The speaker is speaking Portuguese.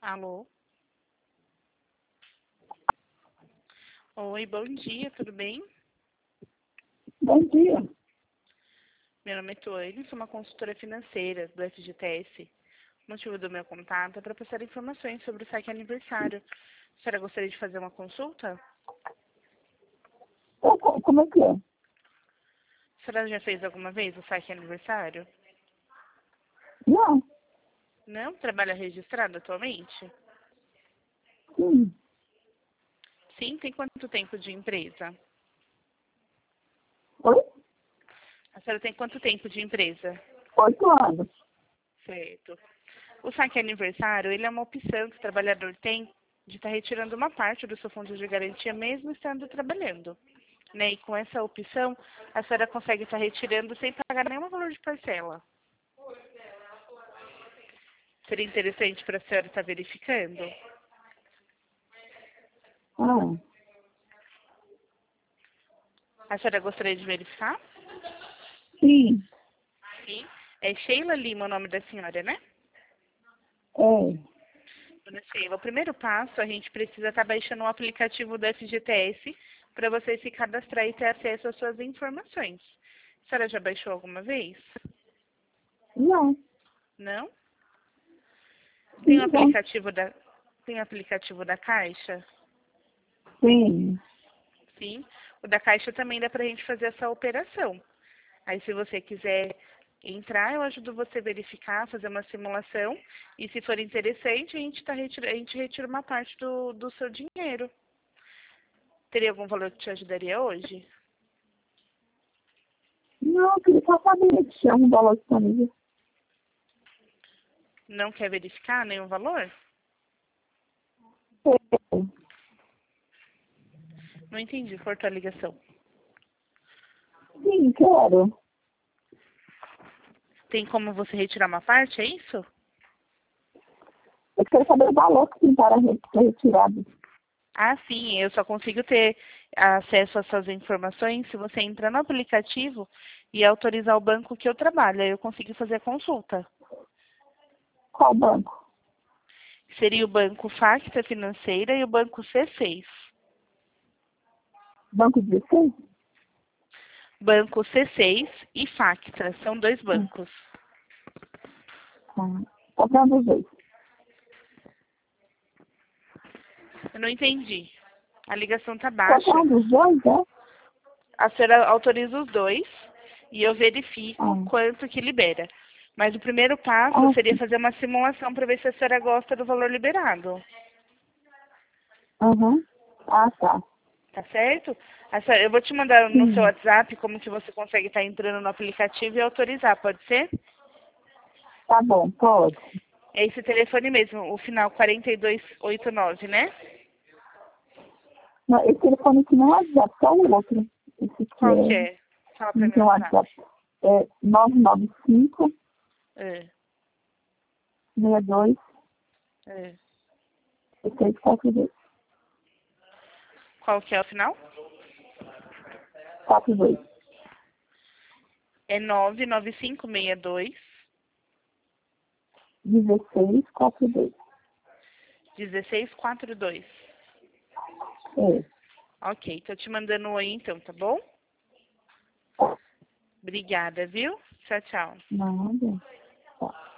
Alô? Oi, bom dia, tudo bem? Bom dia. Meu nome é Tuane, sou uma consultora financeira do FGTS. O motivo do meu contato é para passar informações sobre o saque aniversário. A senhora gostaria de fazer uma consulta? Como é que é? A senhora já fez alguma vez o saque aniversário? Não, Não? Trabalha registrado atualmente? sim. Sim, tem quanto tempo de empresa? Oi? A senhora tem quanto tempo de empresa? 8 anos. Certo. O saque aniversário, ele é uma opção que o trabalhador tem de estar retirando uma parte do seu fundo de garantia mesmo estando trabalhando. Né? E com essa opção, a senhora consegue estar retirando sem pagar nenhum valor de parcela. Seria interessante para a senhora estar verificando? Ah, A senhora gostaria de verificar? sim. Sim. É Sheila Lima o nome da senhora, né? É. Dona Sheila, o primeiro passo, a gente precisa estar baixando o aplicativo do FGTS para você se cadastrar e ter acesso às suas informações. A senhora já baixou alguma vez? Não. Não? Tem o Sim, não. aplicativo da, tem o aplicativo da Caixa? Sim. Sim. O da Caixa também dá para a gente fazer essa operação. Aí, se você quiser entrar, eu ajudo você a verificar, fazer uma simulação. E se for interessante, a gente retira uma parte do seu dinheiro. Teria algum valor que te ajudaria hoje? Não, eu queria só saber se tinha um valor disponível. Não quer verificar nenhum valor? É. Não entendi, cortou a ligação. Sim, quero. Tem como você retirar uma parte, é isso? Eu quero saber o valor que tem para ser retirado. Ah, sim, eu só consigo ter acesso a essas informações se você entrar no aplicativo e autorizar o banco que eu trabalho. Aí eu consigo fazer a consulta. Qual banco? Seria o banco Facta Financeira e o banco C6. Banco 16? Banco C6 e Facta, são dois bancos. Tá. Qualquer um dos dois. Eu não entendi. A ligação tá Qualquer baixa. um dos dois, é? A senhora autoriza os dois e eu verifico Ah, quanto que libera. Mas o primeiro passo ah, seria sim. fazer uma simulação para ver se a senhora gosta do valor liberado. Aham. Ah, tá. Tá certo? Eu vou te mandar no seu Sim. WhatsApp como que você consegue estar entrando no aplicativo e autorizar, pode ser? Tá bom, pode. É esse telefone mesmo, o final 4289, né? Não, esse telefone aqui não é WhatsApp, só o outro. Esse aqui Qual que é, é? Fala pra não mim o tem WhatsApp. WhatsApp. É 995 É, 62 é. 642. Qual que é o final? 42. É 99562 1642. 1642. É. Ok, tô te mandando um aí então, tá bom? Obrigada, viu? Tchau, tchau. Nada. Tá.